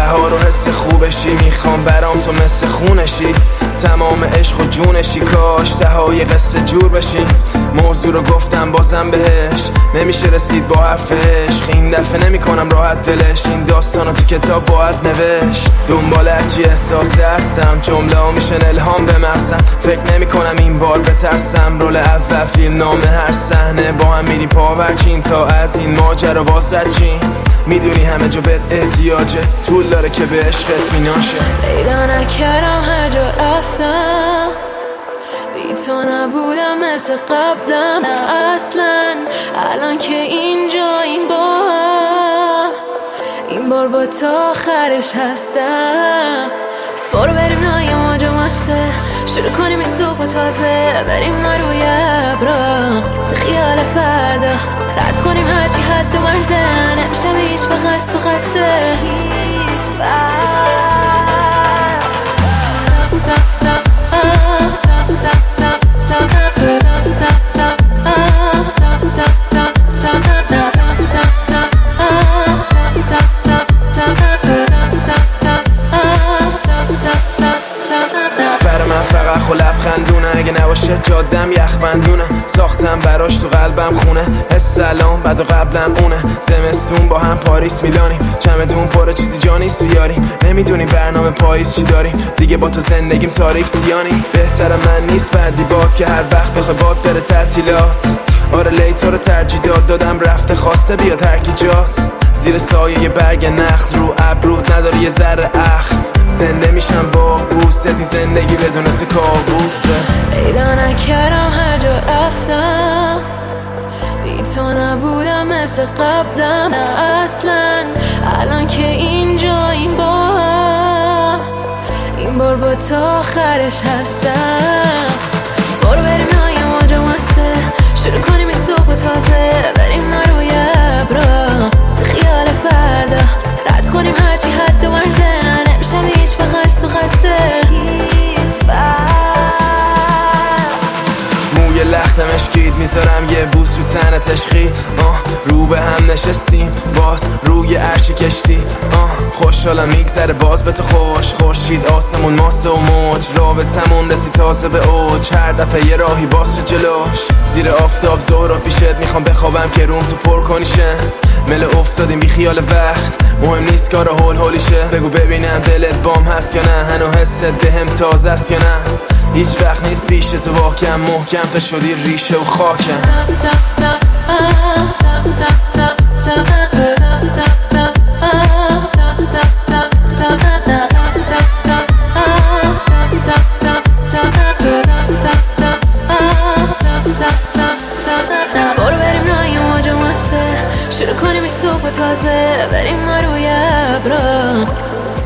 بهار و حس خوبشی، میخوام برام تو مثل خونشی، تمام عشق و جونشی، کاش تهای قصه جور بشی. موضوع رو گفتم بازم بهش، نمیشه رسید با حرف عشق، این دفعه نمی کنم راحت دلش، این داستانو تو کتاب باید نوشت. دنبال هرچی احساسه هستم، جمله ها میشن الهام به مغزم، فکر نمی کنم این بار بترسم. رول اول فیلم نامه هر صحنه، با هم میریم پاورچین تا از این ماجرا واسه چین. میدونی همه جا بهت احتیاجه، طول داره که به عشقت میناشه. پیدا نکردم هر جا رفتم، بی تو نبودم مثل قبلم، نه اصلا. الان که اینجا این بار با تو آخرش هستم. بس برو بریم نای ماجا مسته، شروع کنیم این صبح تازه، بریم ما روی ابرا به خیال فردا، رد کنیم هرچی حد و مرزه، نمیشه هیچ وقت تو خسته هیچ خو لبخندونه، اگه نباشه جادم یخبندونه، ساختم براش تو قلبم خونه، حس الان بعد و قبلم اونه. زمستون با هم پاریس میلانیم، چمدون پره چیزی جا نیست بیاریم، نمیدونی برنامه پاییز چی داریم، دیگه با تو زندگیم تاریک سیانی. بهتر من نیست بعدی باد که هر وقت بخوای باد بره تعطیلات. آره لیتا رو ترجیح دادم رفته، خواسته بیاد هر کی جات، زیر سایه یه برگ نخل، رو ابرود نداری یه ذره اخم، زنده میشم با بوسه، دی زندگی بدون تو کابوسه. پیدا نکردم هر جا رفتم، بی تو نبودم مثل قبلم، نه اصلا. الان که اینجا این بار با تو آخرش هستم. بس برو بریم نای ماجا مسته، شروع کنیم این صبح تازه، بریم ما روی ابرا به خیال فردا، رد کنیم هرچی حد و مرزه، نمیشم هیچ وقت تو خسته هیچ موی لخت مشکید میذارم یه بوس رو تنت عشقی، رو به هم نشستیم باز روی عرش کشتی، خوشحالم میگذره باز به تو خوش، خورشید آسمون ماسه و موج، رابطمون رسی تازه به اوج، هر دفعه یه راهی باز شد جلوش، زیر آفتاب ظهر پیشت میخوام بخوابم که روم تو پر کنیشه، مل افتادیم بی خیال وقت، مهم نیست کار هول هولیشه، بگو ببینم دلت بام هست یا نه، هنو حست بهم تازه است یا نه، هیچ وقت نیست پیش تو واکم، محکم تا شدی ریشه و خاکم. بس برو بریم نای ماجا مسته، شروع کنیم این صبح تازه، بریم ما روی ابرا